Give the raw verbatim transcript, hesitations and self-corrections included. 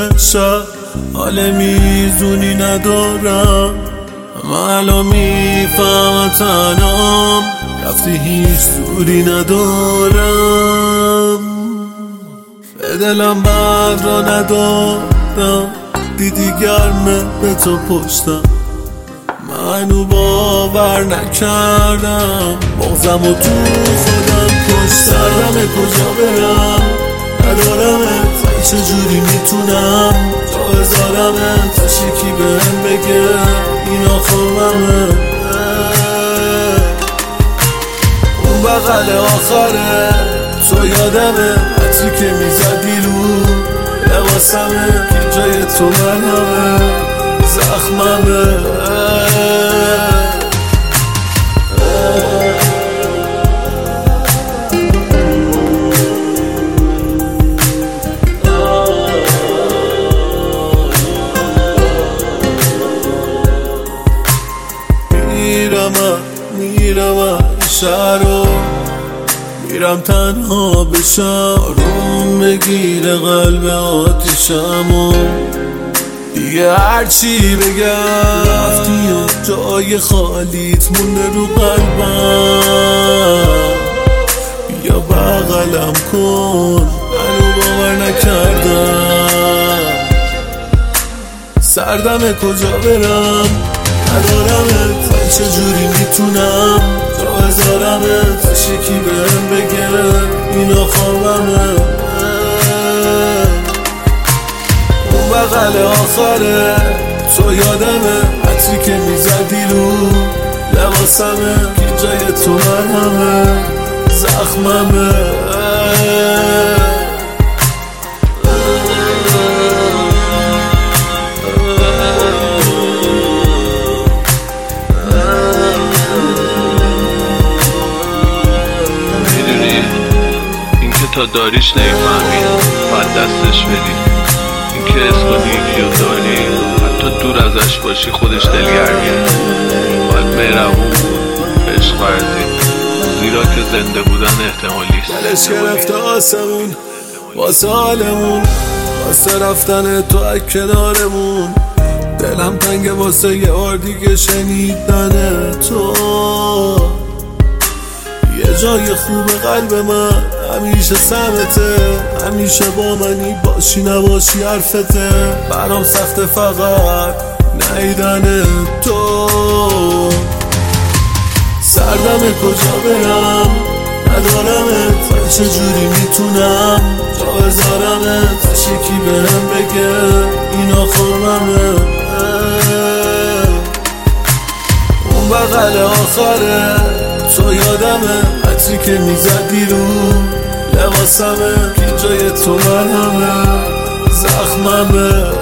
شب حال میزونی ندارم. من الان میفهمم تنام رفتی هیچ زوری ندارم. به دلم بند را ندادم دیدی گرمه به تو پشتم. منو باور نکردم مغزم و تو خودم کشتم. کجا برم ندارمت چجوری میتونم جا بذارمت یکی بهم بگه اینا خوابمه. اون بغل آخره تو یادمه حتی که میزدی رو لباسمه که جای تو منمه زخممه. میرم میرم شهرو میرم تنها بشم روم بگیره قلب آتیشمو. دیگه هرچی بگم رفتی و جای خالیت مونده رو قلبم. بیا بغلم کن منو باور نکردم. سردمه کجا برم ندارمت چجوری میتونم جا بذارمت یکی بهم بگه اینا خوابمه. اون بغل آخره تو یادمه حتی که میزدی رو لباسمه که جای تو منمه زخممه. تا داریش نمیفهمی باید دستش بدی. این که اسم یکی رو داری حتی دور ازش باشی خودش دلگرمیه. باید مهربون بود عشق ورزی زیرا که زنده بودن احتمالیست. دلش گرفته آسمون واسه حالمون واسه رفتن تو از کنارمون. دلم تنگه واسه یه بار دیگه شنیدن تو. یه جای خوب قلب من همیشه سمته همیشه با منی باشی نباشی حرفته. برام سخته فقط نیدن تو. سردمه کجا برم ندارمت چجوری میتونم جا بذارمت یکی بهم بگه اینا خوابمه. اون بغل آخره تو یادمه حتی که میزدی رو لباسمه که جای تو منمه زخممه.